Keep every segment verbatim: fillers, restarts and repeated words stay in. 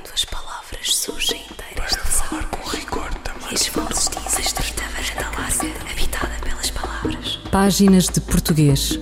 Quando as palavras surgem inteiras de falar com rigor também. E as vozes dizem estrita varanda larga, habitada pelas palavras. Páginas de Português.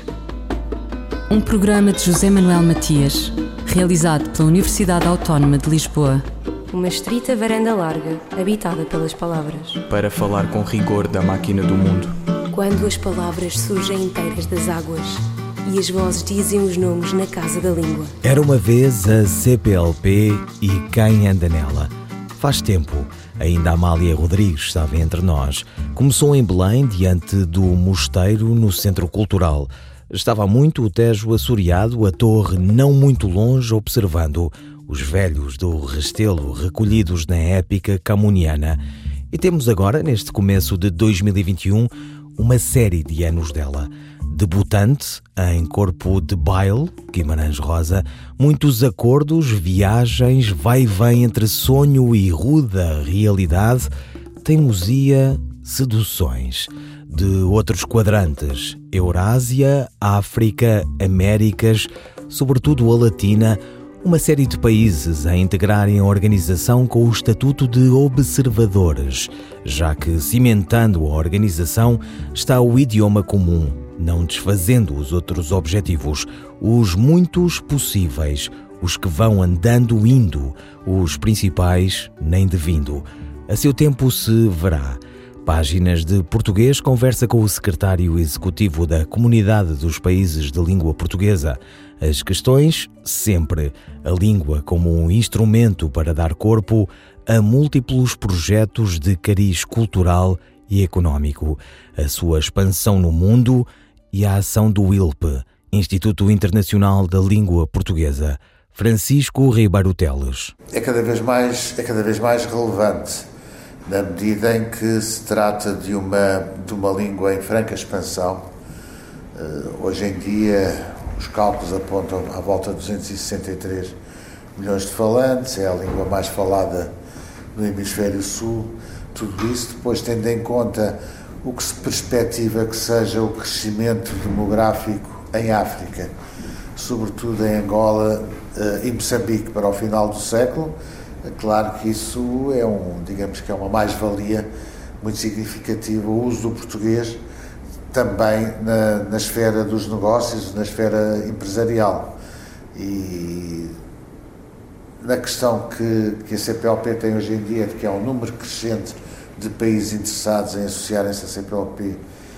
Um programa de José Manuel Matias, realizado pela Universidade Autónoma de Lisboa. Uma estrita varanda larga, habitada pelas palavras. Para falar com rigor da máquina do mundo. Quando as palavras surgem inteiras das águas e as vozes dizem os nomes na casa da língua. Era uma vez a C P L P e quem anda nela. Faz tempo, ainda a Amália Rodrigues estava entre nós. Começou em Belém, diante do mosteiro, no Centro Cultural. Estava muito o Tejo assoreado, a torre não muito longe, observando os velhos do Restelo recolhidos na épica camuniana. E temos agora, neste começo de dois mil e vinte e um, uma série de anos dela. Debutante em Corpo de Baile, Guimarães Rosa, muitos acordos, viagens, vai e vem entre sonho e ruda realidade, teimosia, seduções. De outros quadrantes, Eurásia, África, Américas, sobretudo a Latina, uma série de países a integrarem a organização com o estatuto de observadores, já que, cimentando a organização, está o idioma comum, não desfazendo os outros objetivos, os muitos possíveis, os que vão andando indo, os principais nem de vindo. A seu tempo se verá. Páginas de Português conversa com o secretário executivo da Comunidade dos Países de Língua Portuguesa. As questões, sempre. A língua como um instrumento para dar corpo a múltiplos projetos de cariz cultural e económico. A sua expansão no mundo e a ação do I L P, Instituto Internacional da Língua Portuguesa. Francisco Ribeiro Teles. É cada vez mais, é cada vez mais relevante, na medida em que se trata de uma, de uma língua em franca expansão. Uh, hoje em dia, os cálculos apontam à volta de duzentos e sessenta e três milhões de falantes, é a língua mais falada no hemisfério sul. Tudo isso depois tendo em conta o que se perspectiva que seja o crescimento demográfico em África, sobretudo em Angola uh, e Moçambique para o final do século. Claro que isso é um, digamos que é uma mais-valia muito significativa, o uso do português também na, na esfera dos negócios, na esfera empresarial. E na questão que, que a C P L P tem hoje em dia, de que há um número crescente de países interessados em associarem-se à C P L P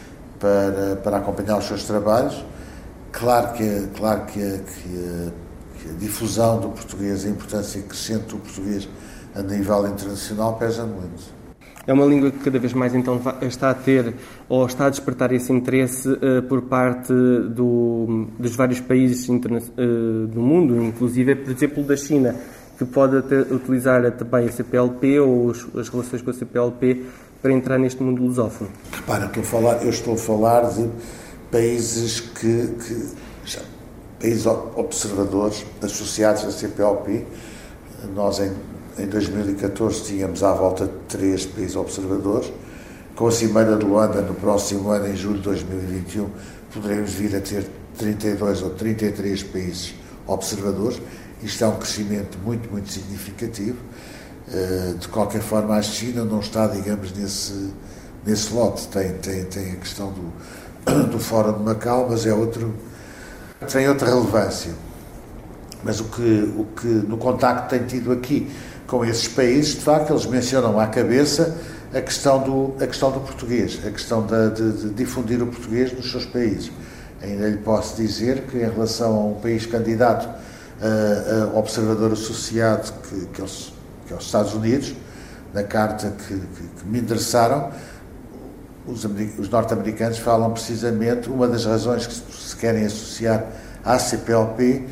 para, para acompanhar os seus trabalhos, claro que, claro que, que a difusão do português, a importância crescente do português a nível internacional pesa muito. É uma língua que cada vez mais então está a ter ou está a despertar esse interesse uh, por parte do, dos vários países interna- uh, do mundo, inclusive, por exemplo, da China, que pode até utilizar também a C P L P ou os, as relações com a C P L P para entrar neste mundo lusófono. Repara, estou a falar, eu estou a falar de países que... que já, países observadores associados à C P L P. Nós, em, em dois mil e catorze, tínhamos à volta de três países observadores. Com a Cimeira de Luanda, no próximo ano, em julho de dois mil e vinte e um, poderemos vir a ter trinta e dois ou trinta e três países observadores. Isto é um crescimento muito, muito significativo. De qualquer forma, a China não está, digamos, nesse, nesse lote. Tem, tem, tem a questão do, do Fórum de Macau, mas é outro... tem outra relevância, mas o que, o que no contacto tem tido aqui com esses países, de facto, eles mencionam à cabeça a questão do, a questão do português, a questão de, de, de difundir o português nos seus países. Ainda lhe posso dizer que, em relação a um país candidato a, a observador associado, que, que, eles, que é os Estados Unidos, na carta que, que, que me endereçaram, Os, os norte-americanos falam precisamente, uma das razões que se querem associar à C P L P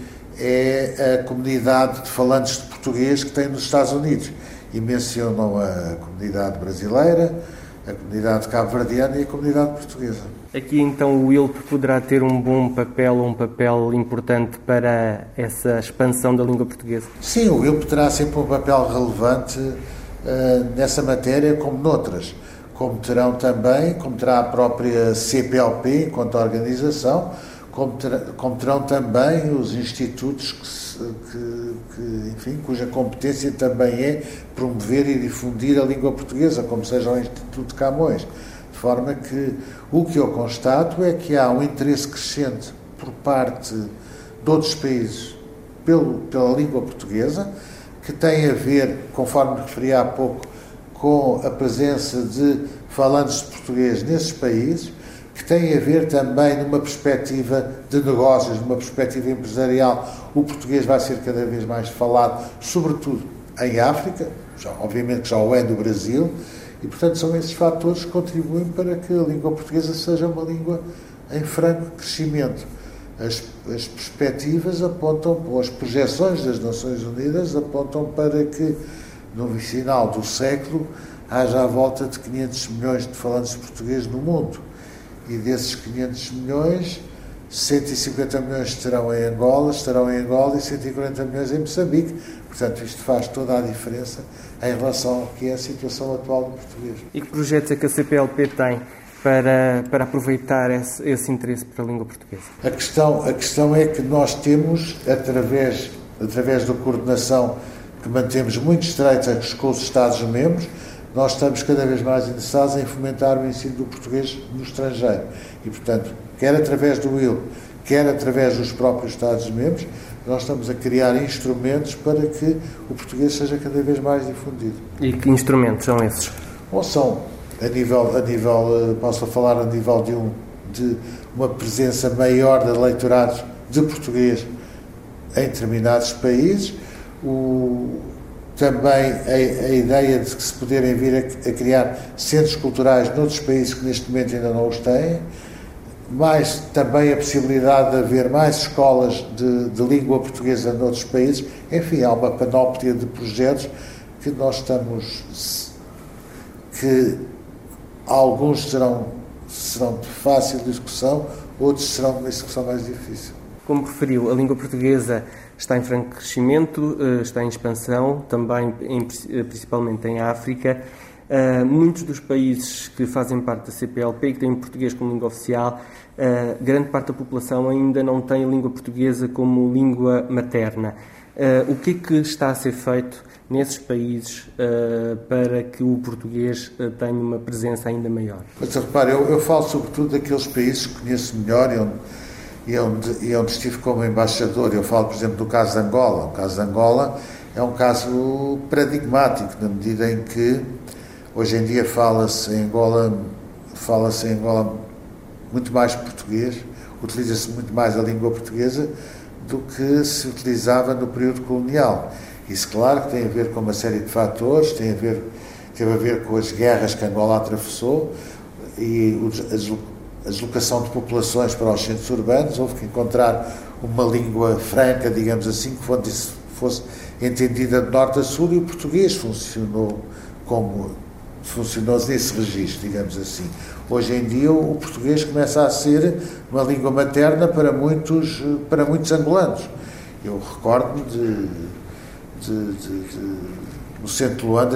é a comunidade de falantes de português que tem nos Estados Unidos. E mencionam a comunidade brasileira, a comunidade cabo-verdiana e a comunidade portuguesa. Aqui então o I L P poderá ter um bom papel, um papel importante para essa expansão da língua portuguesa? Sim, o I L P terá sempre um papel relevante uh, nessa matéria, como noutras. Como terão também, como terá a própria C P L P enquanto organização, como, ter, como terão também os institutos que, se, que, que, enfim, cuja competência também é promover e difundir a língua portuguesa, como seja o Instituto de Camões. De forma que o que eu constato é que há um interesse crescente por parte de outros países pelo, pela língua portuguesa, que tem a ver, conforme referi há pouco, com a presença de falantes de português nesses países, que tem a ver também numa perspectiva de negócios, numa perspectiva empresarial. O português vai ser cada vez mais falado, sobretudo em África, já, obviamente que já o é no Brasil, e, portanto, são esses fatores que contribuem para que a língua portuguesa seja uma língua em franco crescimento. As, as perspectivas apontam, ou as projeções das Nações Unidas apontam para que, no final do século, haja à volta de quinhentos milhões de falantes de português no mundo. E desses quinhentos milhões, cento e cinquenta milhões estarão em Angola, estarão em Angola e cento e quarenta milhões em Moçambique. Portanto, isto faz toda a diferença em relação ao que é a situação atual do português. E que projetos é que a C P L P tem para, para aproveitar esse, esse interesse para a língua portuguesa? A questão, a questão é que nós temos, através, através da coordenação que mantemos muito estreita com os Estados-membros, nós estamos cada vez mais interessados em fomentar o ensino do português no estrangeiro. E, portanto, quer através do I L, quer através dos próprios Estados-membros, nós estamos a criar instrumentos para que o português seja cada vez mais difundido. E que instrumentos são esses? Ou são, a nível, a nível posso falar a nível de, um, de uma presença maior de leitorados de português em determinados países, o, também a, a ideia de que se poderem vir a, a criar centros culturais noutros países que neste momento ainda não os têm, mais também a possibilidade de haver mais escolas de, de língua portuguesa noutros países. Enfim, há uma panóplia de projetos que nós estamos, que alguns serão, serão de fácil discussão, outros serão de uma execução mais difícil. Como referiu, a língua portuguesa está em franco crescimento, está em expansão, também em, principalmente em África. Uh, muitos dos países que fazem parte da C P L P e que têm português como língua oficial, uh, grande parte da população ainda não tem a língua portuguesa como língua materna. Uh, o que é que está a ser feito nesses países uh, para que o português uh, tenha uma presença ainda maior? Mas repare, eu, eu falo sobretudo daqueles países que conheço melhor e onde, e, onde, e onde estive como embaixador. Eu falo, por exemplo, do caso de Angola. O caso de Angola é um caso paradigmático, na medida em que hoje em dia fala-se em Angola, fala-se em Angola muito mais português, utiliza-se muito mais a língua portuguesa do que se utilizava no período colonial. Isso, claro, que tem a ver com uma série de fatores, tem a ver, teve a ver com as guerras que Angola atravessou e a deslocação de populações para os centros urbanos. Houve que encontrar uma língua franca, digamos assim, que fosse, fosse entendida de norte a sul, e o português funcionou como funcionou nesse registro, digamos assim. Hoje em dia o português começa a ser uma língua materna para muitos, para muitos angolanos. Eu recordo-me de, de, de, de no centro de Luanda,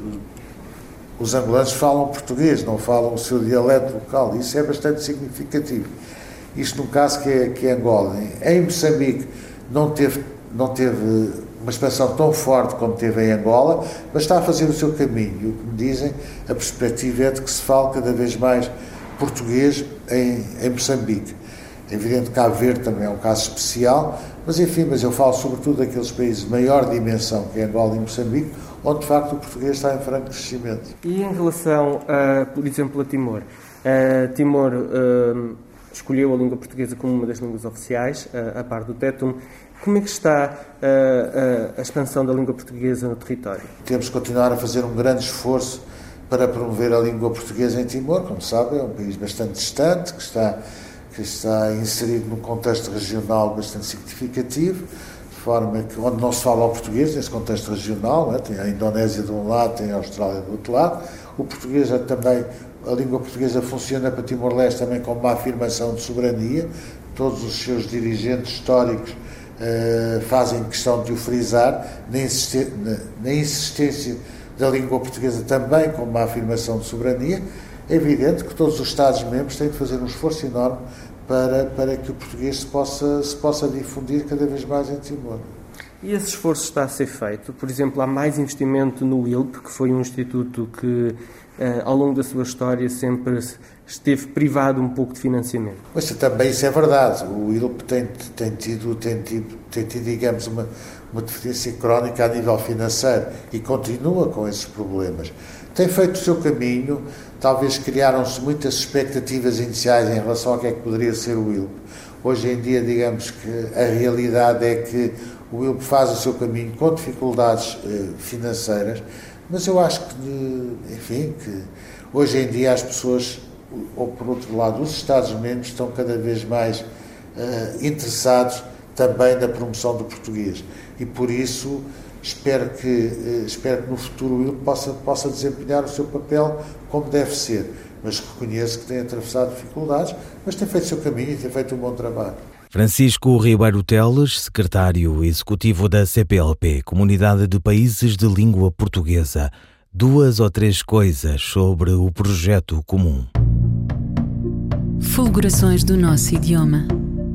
os angolanos falam português, não falam o seu dialeto local. Isso é bastante significativo. Isto num caso que é, que é Angola. Em Moçambique não teve, não teve uma expansão tão forte como teve em Angola, mas está a fazer o seu caminho. E o que me dizem, a perspectiva é de que se fale cada vez mais português em, em Moçambique. É evidente que Cabo Verde também é um caso especial, mas enfim, mas eu falo sobretudo daqueles países de maior dimensão, que é Angola e Moçambique, onde de facto o português está em franco crescimento. E em relação, a, por exemplo, a Timor? A Timor uh, escolheu a língua portuguesa como uma das línguas oficiais, uh, a par do Tetum. Como é que está uh, a, a expansão da língua portuguesa no território? Temos que continuar a fazer um grande esforço para promover a língua portuguesa em Timor. Como sabem, é um país bastante distante, que está, que está inserido num contexto regional bastante significativo, de forma que, onde não se fala o português, nesse contexto regional, né? Tem a Indonésia de um lado, tem a Austrália do outro lado. O português é também, a língua portuguesa funciona para Timor-Leste também como uma afirmação de soberania. Todos os seus dirigentes históricos Uh, fazem questão de o frisar, na, insistência, na, na insistência da língua portuguesa também como uma afirmação de soberania. É evidente que todos os Estados-membros têm de fazer um esforço enorme para, para que o português se possa, se possa difundir cada vez mais em Timor. E esse esforço está a ser feito? Por exemplo, há mais investimento no I L P, que foi um instituto que, ao longo da sua história, sempre esteve privado um pouco de financiamento. Mas também isso é verdade. O I L P tem, tem, tido, tem, tido, tem tido, digamos, uma, uma deficiência crónica a nível financeiro e continua com esses problemas. Tem feito o seu caminho, talvez criaram-se muitas expectativas iniciais em relação ao que é que poderia ser o I L P. Hoje em dia, digamos que a realidade é que o I L P faz o seu caminho com dificuldades eh, financeiras, mas eu acho que, enfim, que hoje em dia as pessoas, ou por outro lado, os Estados-membros estão cada vez mais eh, interessados também na promoção do português. E por isso espero que, eh, espero que no futuro o I L P possa, possa desempenhar o seu papel como deve ser, mas reconheço que tem atravessado dificuldades, mas tem feito o seu caminho e tem feito um bom trabalho. Francisco Ribeiro Teles, secretário executivo da C P L P, Comunidade de Países de Língua Portuguesa. Duas ou três coisas sobre o projeto comum. Fulgurações do nosso idioma.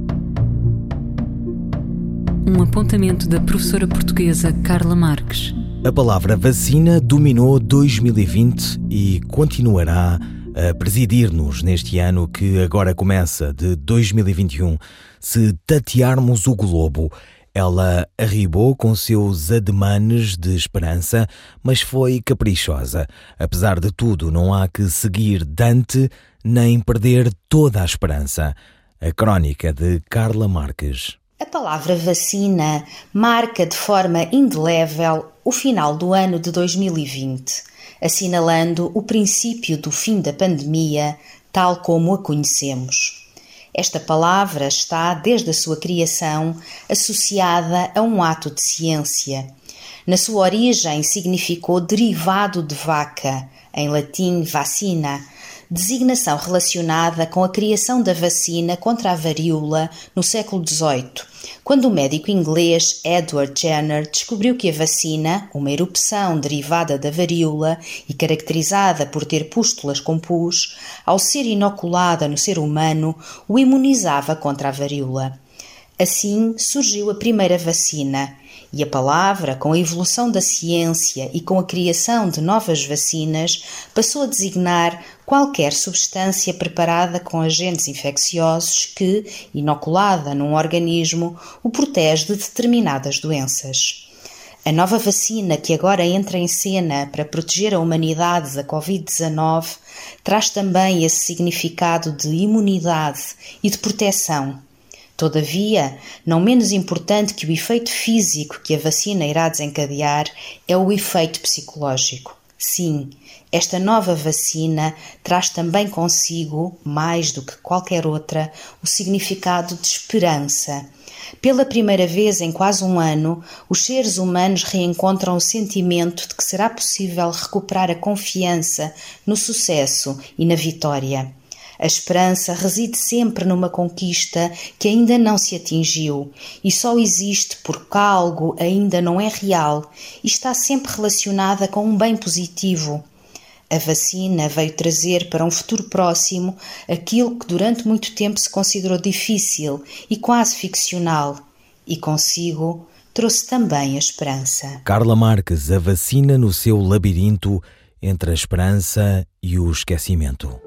Um apontamento da professora portuguesa Carla Marques. A palavra vacina dominou dois mil e vinte e continuará a presidir-nos neste ano que agora começa, de dois mil e vinte e um. Se tatearmos o globo, ela arribou com seus ademanes de esperança, mas foi caprichosa. Apesar de tudo, não há que seguir Dante nem perder toda a esperança. A crónica de Carla Marques. A palavra vacina marca de forma indelével o final do ano de dois mil e vinte, assinalando o princípio do fim da pandemia, tal como a conhecemos. Esta palavra está, desde a sua criação, associada a um ato de ciência. Na sua origem, significou derivado de vaca, em latim vacina, designação relacionada com a criação da vacina contra a varíola no século dezoito, quando o médico inglês Edward Jenner descobriu que a vacina, uma erupção derivada da varíola e caracterizada por ter pústulas com pus, ao ser inoculada no ser humano, o imunizava contra a varíola. Assim surgiu a primeira vacina, e a palavra, com a evolução da ciência e com a criação de novas vacinas, passou a designar qualquer substância preparada com agentes infecciosos que, inoculada num organismo, o protege de determinadas doenças. A nova vacina que agora entra em cena para proteger a humanidade da covid dezanove traz também esse significado de imunidade e de proteção. Todavia, não menos importante que o efeito físico que a vacina irá desencadear é o efeito psicológico. Sim, esta nova vacina traz também consigo, mais do que qualquer outra, o significado de esperança. Pela primeira vez em quase um ano, os seres humanos reencontram o sentimento de que será possível recuperar a confiança no sucesso e na vitória. A esperança reside sempre numa conquista que ainda não se atingiu e só existe porque algo ainda não é real e está sempre relacionada com um bem positivo. A vacina veio trazer para um futuro próximo aquilo que durante muito tempo se considerou difícil e quase ficcional, e consigo trouxe também a esperança. Carla Marques, a vacina no seu labirinto entre a esperança e o esquecimento.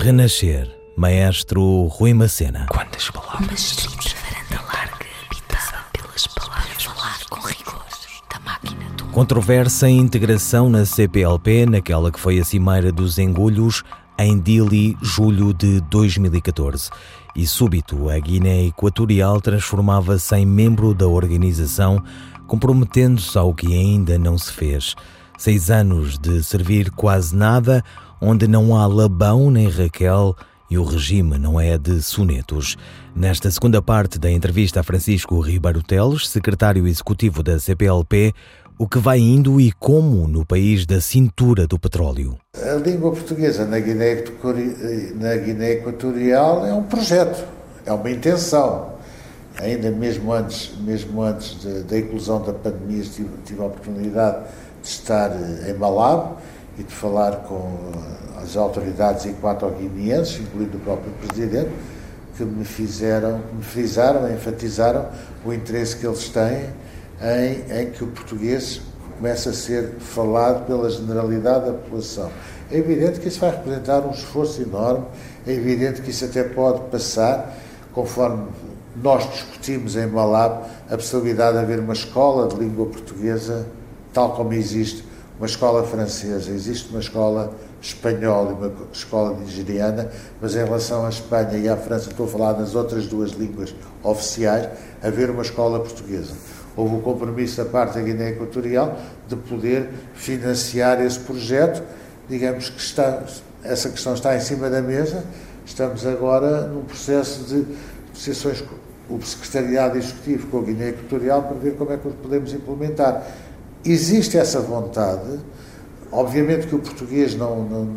Renascer, maestro Rui Macena. Quantas palavras? Uma estrita varanda larga, habitada pelas palavras. Falar com rigor da máquina do mundo. Controversa integração na C P L P, naquela que foi a Cimeira dos Engulhos, em Dili, julho de dois mil e catorze. E súbito, a Guiné Equatorial transformava-se em membro da organização, comprometendo-se ao que ainda não se fez. Seis anos de servir quase nada, onde não há Labão nem Raquel e o regime não é de sonetos. Nesta segunda parte da entrevista a Francisco Ribeiro Teles, secretário executivo da C P L P, o que vai indo e como no país da cintura do petróleo. A língua portuguesa na Guiné, na Guiné Equatorial é um projeto, é uma intenção. Ainda mesmo antes, mesmo antes de, da inclusão da pandemia, tive, tive a oportunidade de estar em Malabo e de falar com as autoridades equato-guineenses, incluindo o próprio Presidente, que me fizeram, me frisaram, enfatizaram o interesse que eles têm em, em que o português comece a ser falado pela generalidade da população. É evidente que isso vai representar um esforço enorme, é evidente que isso até pode passar, conforme nós discutimos em Malabo, a possibilidade de haver uma escola de língua portuguesa, tal como existe uma escola francesa, existe uma escola espanhola e uma escola nigeriana, mas em relação à Espanha e à França, estou a falar nas outras duas línguas oficiais, haver uma escola portuguesa. Houve o compromisso da parte da Guiné Equatorial de poder financiar esse projeto. Digamos que está, essa questão está em cima da mesa. Estamos agora num processo de sessões com o Secretariado Executivo com a Guiné Equatorial para ver como é que o podemos implementar. Existe essa vontade. Obviamente que o português não, não,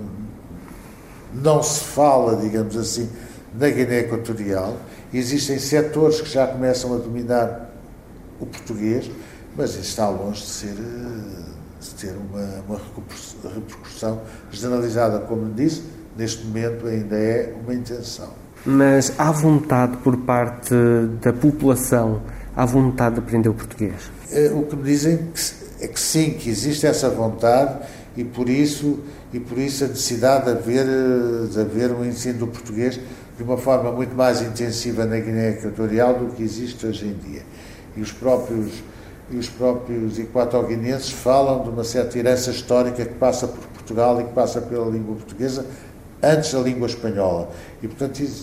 não se fala, digamos assim, na Guiné Equatorial. Existem setores que já começam a dominar o português, mas isso está longe de ser de ter uma, uma repercussão generalizada. Como disse, neste momento ainda é uma intenção. Mas há vontade por parte da população, há vontade de aprender o português? O que me dizem é que sim, que existe essa vontade e por isso, e por isso a necessidade de haver, de haver um ensino do português de uma forma muito mais intensiva na Guiné Equatorial do que existe hoje em dia. E os próprios, e os próprios equato-guineenses falam de uma certa herança histórica que passa por Portugal e que passa pela língua portuguesa antes da língua espanhola. E, portanto, isso...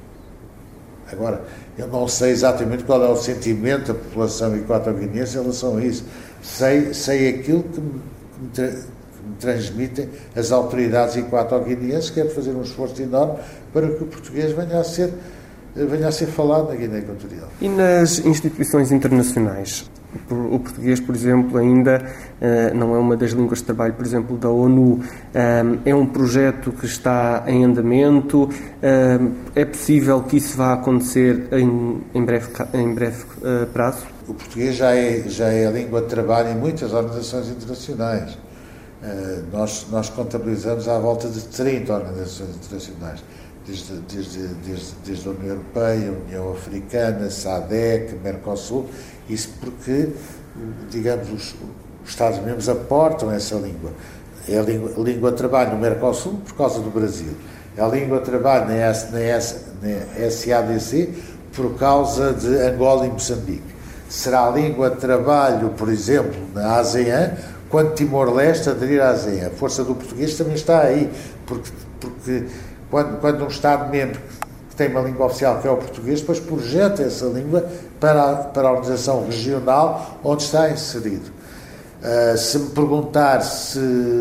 agora, eu não sei exatamente qual é o sentimento da população equato-guineense em relação a isso. Sei, sei aquilo que me, que me, tra... que me transmitem as autoridades equato-guineenses, que é fazer um esforço enorme para que o português venha a ser... venha a ser falado na Guiné Equatorial. E nas instituições internacionais? O português, por exemplo, ainda uh, não é uma das línguas de trabalho, por exemplo, da ONU. Um, é um projeto que está em andamento. Um, é possível que isso vá acontecer em, em breve, em breve uh, prazo? O português já é, já é a língua de trabalho em muitas organizações internacionais. Uh, nós, nós contabilizamos à volta de trinta organizações internacionais. Desde, desde, desde, desde a União Europeia, a União Africana, SADC, Mercosul, isso porque, digamos, os, os Estados-membros aportam essa língua. É a língua, a língua de trabalho no Mercosul por causa do Brasil. É a língua de trabalho na, S, na, S, na S A D C por causa de Angola e Moçambique. Será a língua de trabalho, por exemplo, na ASEAN, quando Timor-Leste aderir à ASEAN. A força do português também está aí, porque... porque Quando, quando um Estado-membro que tem uma língua oficial, que é o português, depois projeta essa língua para a, para a organização regional onde está inserido. Uh, se me perguntar se,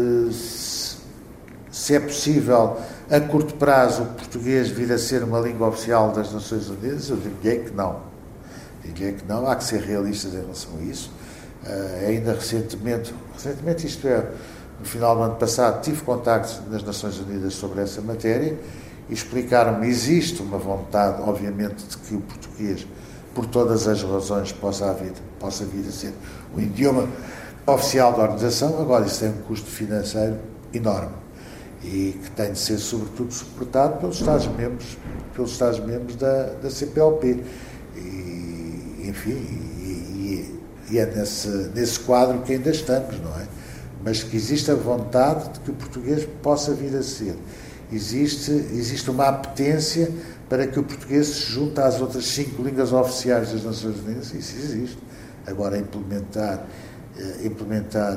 se, se é possível, a curto prazo, o português vir a ser uma língua oficial das Nações Unidas, eu diria que não. Diria que não, há que ser realistas em relação a isso. Uh, ainda recentemente, recentemente isto é, no final do ano passado, tive contactos nas Nações Unidas sobre essa matéria e explicaram-me que existe uma vontade, obviamente, de que o português, por todas as razões, possa, haver, possa vir a ser o idioma oficial da organização. Agora, isso tem um custo financeiro enorme e que tem de ser, sobretudo, suportado pelos Estados-membros, pelos Estados-membros da, da C P L P. E, enfim, e, e é nesse, nesse quadro que ainda estamos, não é? Mas que existe a vontade de que o português possa vir a ser. Existe, existe uma apetência para que o português se junte às outras cinco línguas oficiais das Nações Unidas. Isso existe. Agora, implementar, implementar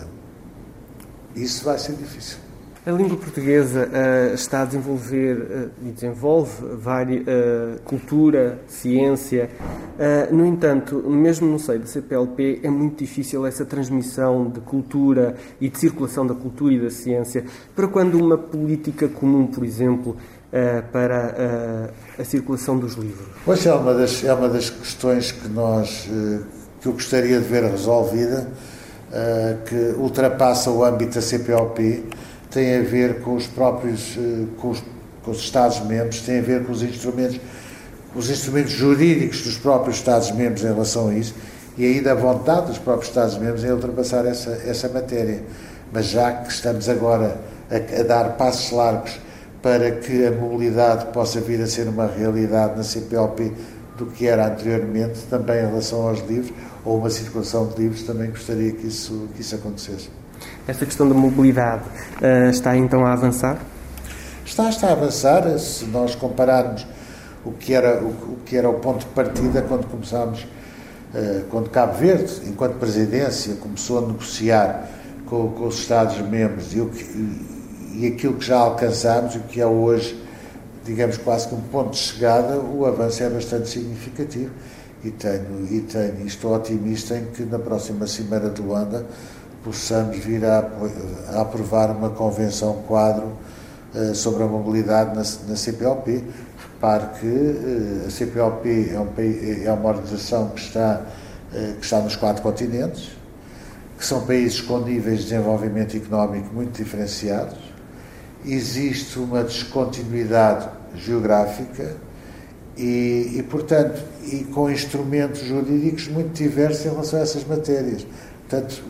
isso vai ser difícil. A língua portuguesa uh, está a desenvolver uh, e desenvolve várias, uh, cultura, ciência. Uh, no entanto, mesmo no seio da C P L P, é muito difícil essa transmissão de cultura e de circulação da cultura e da ciência para quando uma política comum, por exemplo, uh, para uh, a circulação dos livros. Pois é uma das, é uma das questões que, nós, uh, que eu gostaria de ver resolvida, uh, que ultrapassa o âmbito da C P L P, tem a ver com os próprios, com os, com os Estados-membros, tem a ver com os instrumentos, os instrumentos jurídicos dos próprios Estados-membros em relação a isso, e ainda a vontade dos próprios Estados-membros em ultrapassar essa, essa matéria. Mas já que estamos agora a, a dar passos largos para que a mobilidade possa vir a ser uma realidade na C P L P do que era anteriormente, também em relação aos livros, ou uma circulação de livros, também gostaria que isso, que isso acontecesse. Esta questão da mobilidade uh, está então a avançar? Está, está a avançar. Se nós compararmos o que era o, o, que era o ponto de partida quando começámos, uh, quando Cabo Verde, enquanto presidência, começou a negociar com, com os Estados-membros e, e, e aquilo que já alcançámos e o que é hoje, digamos, quase que um ponto de chegada, o avanço é bastante significativo e, tenho, e, tenho, e estou otimista em que na próxima Cimeira de Luanda possamos vir a, a aprovar uma convenção quadro uh, sobre a mobilidade na, na C P L P. Repare que uh, a C P L P é, um, é uma organização que está, uh, que está nos quatro continentes, que são países com níveis de desenvolvimento económico muito diferenciados. Existe uma descontinuidade geográfica e, e, portanto, e com instrumentos jurídicos muito diversos em relação a essas matérias. Portanto,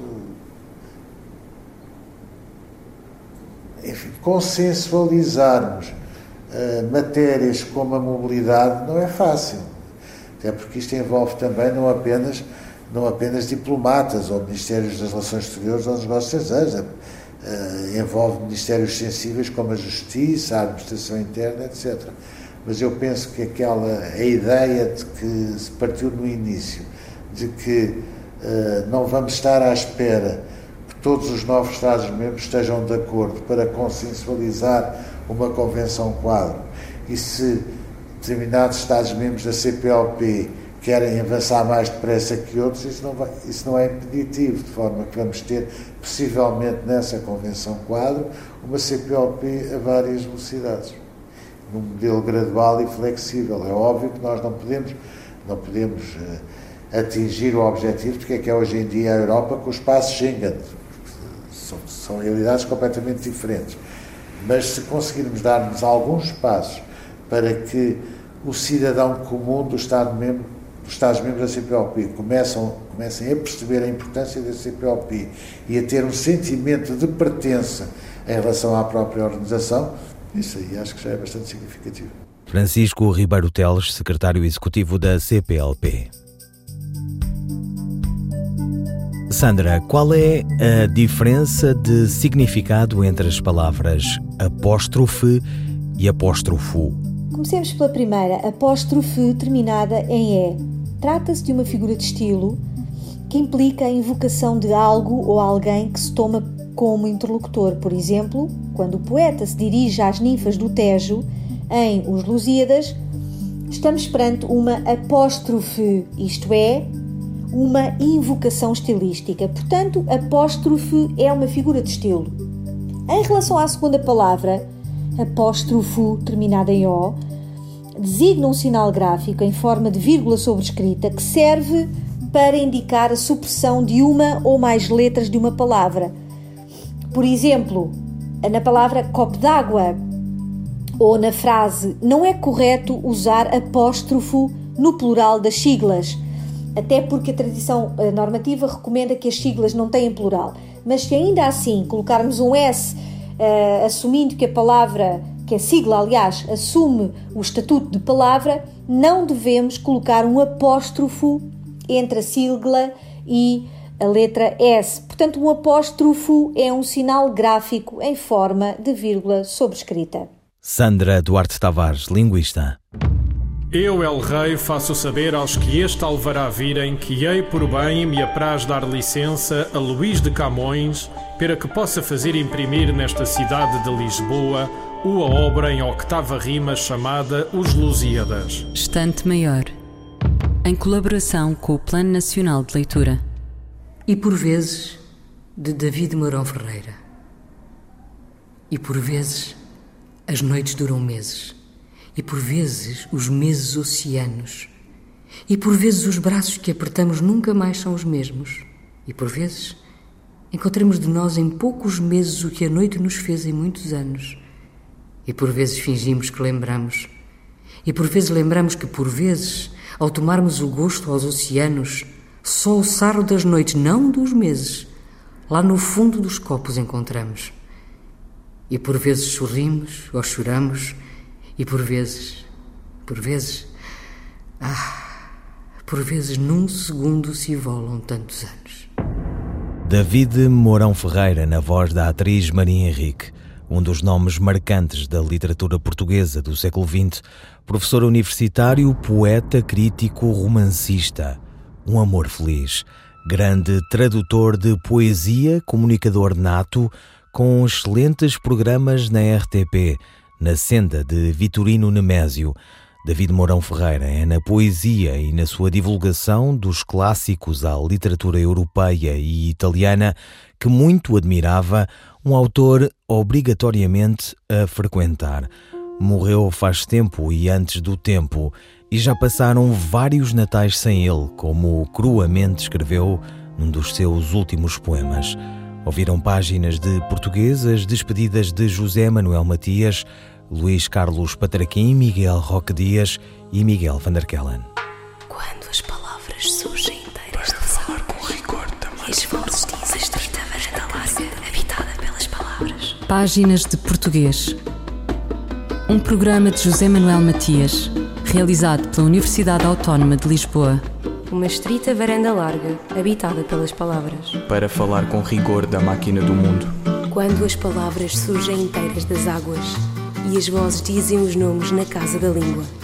enfim, consensualizarmos uh, matérias como a mobilidade não é fácil, até porque isto envolve também não apenas, não apenas diplomatas ou ministérios das Relações Exteriores ou dos Negócios Estrangeiros, uh, envolve ministérios sensíveis como a Justiça, a Administração Interna, etcétera. Mas eu penso que aquela a ideia de que se partiu no início, de que uh, não vamos estar à espera todos os novos Estados-membros estejam de acordo para consensualizar uma convenção quadro, e se determinados Estados-membros da C P L P querem avançar mais depressa que outros, isso não, vai, isso não é impeditivo, de forma que vamos ter, possivelmente nessa convenção quadro, uma C P L P a várias velocidades, num modelo gradual e flexível. É óbvio que nós não podemos, não podemos uh, atingir o objetivo de que é que é hoje em dia a Europa com o espaço Schengen. São, são realidades completamente diferentes. Mas se conseguirmos dar-nos alguns passos para que o cidadão comum do Estado-membro, dos Estados-membros da C P L P começam, comecem a perceber a importância da C P L P e a ter um sentimento de pertença em relação à própria organização, isso aí acho que já é bastante significativo. Francisco Ribeiro Teles, secretário executivo da C P L P. Sandra, qual é a diferença de significado entre as palavras apóstrofe e apóstrofo? Comecemos pela primeira, apóstrofe terminada em E. Trata-se de uma figura de estilo que implica a invocação de algo ou alguém que se toma como interlocutor. Por exemplo, quando o poeta se dirige às ninfas do Tejo, em Os Lusíadas, estamos perante uma apóstrofe, isto é, uma invocação estilística. Portanto, apóstrofe é uma figura de estilo. Em relação à segunda palavra, apóstrofo, terminada em O, designa um sinal gráfico em forma de vírgula sobrescrita que serve para indicar a supressão de uma ou mais letras de uma palavra. Por exemplo, na palavra copo d'água ou na frase não é correto usar apóstrofo no plural das siglas, até porque a tradição normativa recomenda que as siglas não tenham plural. Mas se ainda assim colocarmos um S, uh, assumindo que a palavra, que a sigla, aliás, assume o estatuto de palavra, não devemos colocar um apóstrofo entre a sigla e a letra S. Portanto, o apóstrofo é um sinal gráfico em forma de vírgula sobrescrita. Sandra Duarte Tavares, linguista. Eu, El Rei, faço saber aos que este alvará virem que hei por bem me apraz dar licença a Luís de Camões para que possa fazer imprimir nesta cidade de Lisboa uma obra em octava rima chamada Os Lusíadas. Estante Maior, em colaboração com o Plano Nacional de Leitura. E por vezes, de David Mourão Ferreira. E por vezes, as noites duram meses. E por vezes, os meses oceanos. E por vezes, os braços que apertamos nunca mais são os mesmos. E por vezes, encontramos de nós em poucos meses o que a noite nos fez em muitos anos. E por vezes fingimos que lembramos. E por vezes lembramos que por vezes, ao tomarmos o gosto aos oceanos, só o sarro das noites, não dos meses, lá no fundo dos copos encontramos. E por vezes sorrimos ou choramos, e por vezes, por vezes, ah, por vezes num segundo se volam tantos anos. David Mourão Ferreira, na voz da atriz Maria Henrique, um dos nomes marcantes da literatura portuguesa do século vinte, professor universitário, poeta, crítico, romancista. Um amor feliz, grande tradutor de poesia, comunicador nato, com excelentes programas na R T P, na senda de Vitorino Nemésio. David Mourão Ferreira é na poesia e na sua divulgação dos clássicos à literatura europeia e italiana que muito admirava, um autor obrigatoriamente a frequentar. Morreu faz tempo e antes do tempo, e já passaram vários natais sem ele, como cruamente escreveu num dos seus últimos poemas. Ouviram páginas de portuguesas, despedidas de José Manuel Matias, Luís Carlos Patraquim, Miguel Roque Dias e Miguel van der Kellen. Quando as palavras surgem inteiras de falar com rigor também. E as vozes dizem estreita varanda larga, habitada pelas palavras. Páginas de Português. Um programa de José Manuel Matias, realizado pela Universidade Autónoma de Lisboa. Uma estreita varanda larga, habitada pelas palavras. Para falar com rigor da máquina do mundo. Quando as palavras surgem inteiras das águas e as vozes dizem os nomes na casa da língua.